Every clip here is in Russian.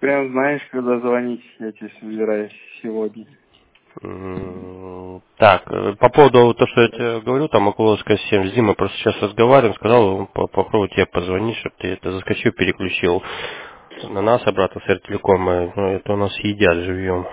прям знаешь, когда звонить, я тебе собираюсь сегодня. Так, по поводу того, что я тебе говорю, там околовская 7 с Димой просто сейчас разговариваем, сказал, попробуй тебе позвонить, чтобы ты это заскочил, переключил на нас обратно с Эртелекома, ну, это у нас едят живьем.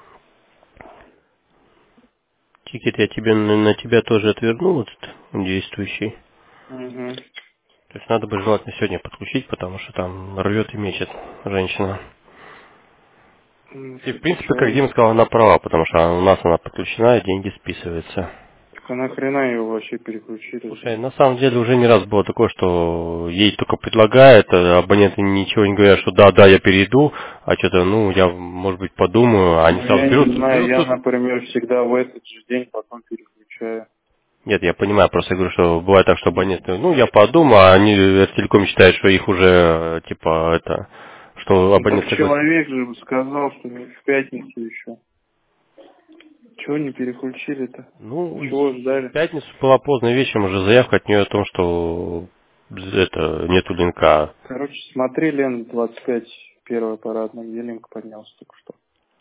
Тикет я тебе на тебя тоже отвернул, этот действующий. Угу. То есть надо бы желательно сегодня подключить, потому что там рвет и мечет женщина. Ну, И в что-то принципе, как чего? Дима сказал, она права, потому что у нас она подключена, и деньги списываются. Так а нахрена ее вообще переключили-то? Слушай, на самом деле уже не раз было такое, что ей только предлагают, а абоненты ничего не говорят, что да, я перейду, а что-то, ну, я, может быть, подумаю, а они Ну, сразу я не знаю, берут я, тут. например, всегда в этот же день потом переключаю. Нет, я понимаю, просто говорю, что бывает так, что абоненты, ну, я подумаю, а они телеком считают, что их уже, типа, это, что Ну, так абонент согласен. человек же сказал, что не в пятницу еще. Чего не переключили-то? Ну, Чего в ждали? пятницу была поздно вечером уже заявка от нее о том, что это нету линка. Короче, смотри, Лен, 25, первая парадная, где линк поднялся только что.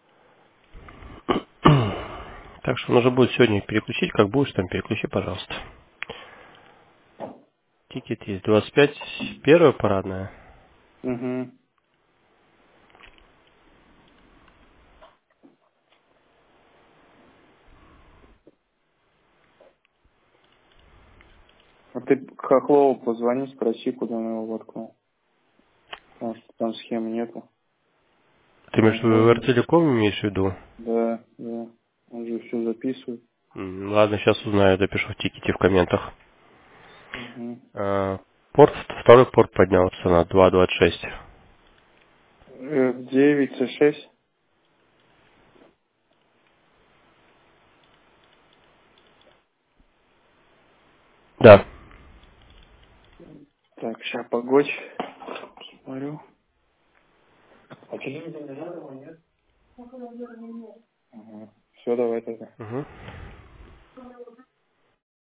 Так что нужно будет сегодня переключить, как будешь там, переключи, пожалуйста. Тикет есть 25, первая парадная. Угу. А ты Хохлову позвони, спроси, куда он его воткнул. Потому что там схем нету. Ты имеешь в виду Возможно. РТелеком имеешь в виду? Да, да. Он же все записывает. Ладно, сейчас узнаю, допишу в тикете в комментах. Угу. Порт, второй порт поднялся на 2.26. F9, C6. Да. Так, сейчас погодь. Смотрю. А телевизор не надо его, нет? Ага. Все, давай тогда. Угу.